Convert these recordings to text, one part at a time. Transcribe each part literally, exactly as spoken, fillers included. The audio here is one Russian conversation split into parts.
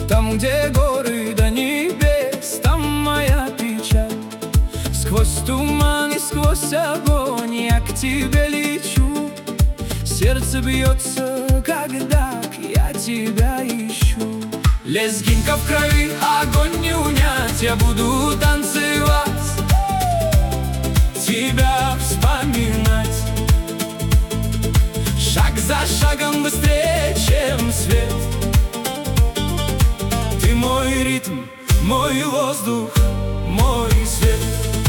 Там, где горы до небес, там моя печаль. Сквозь туман и сквозь огонь я к тебе лечу. Сердце бьется, когда я тебя ищу. Лезгинка в крови, огонь не унять, я буду танцевать, тебя вспоминать. Шаг за шагом быстрее, чем свет. Ты мой ритм, мой воздух, мой свет.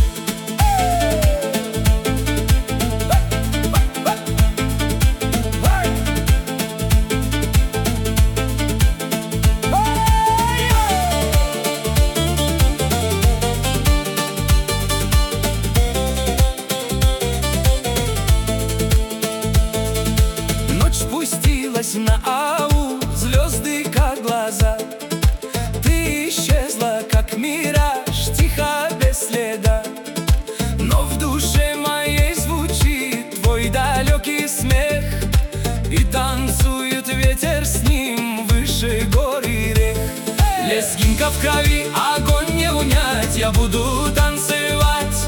Спустилась на аул, звезды как глаза. Ты исчезла, как мираж, тихо, без следа. Но в душе моей звучит твой далекий смех, и танцует ветер с ним выше гор и рек. Лезгинка в крови, огонь не унять, я буду танцевать,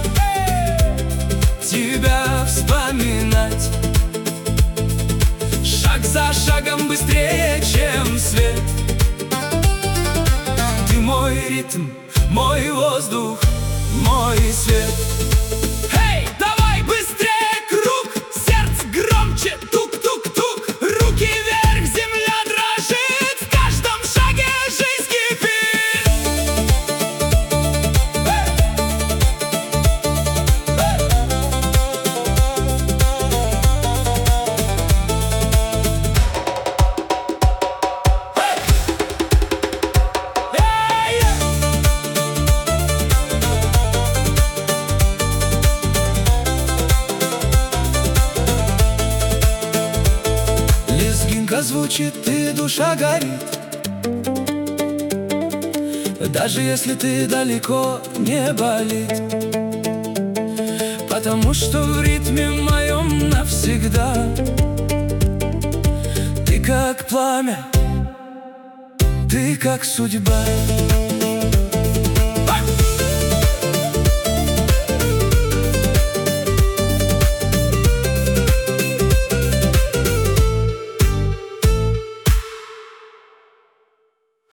тебя вспоминать. Шаг за шагом быстрее, чем свет. Ты мой ритм, мой воздух, мой свет. Эй, давай быстрее круг, сердце громче, тук-тук-тук. Руки вверх, земля дрожит, в каждом шаге жизнь кипит. Лезгинка звучит, и душа горит, даже если ты далеко, не болит. Потому что в ритме моем навсегда. Ты как пламя, ты как судьба.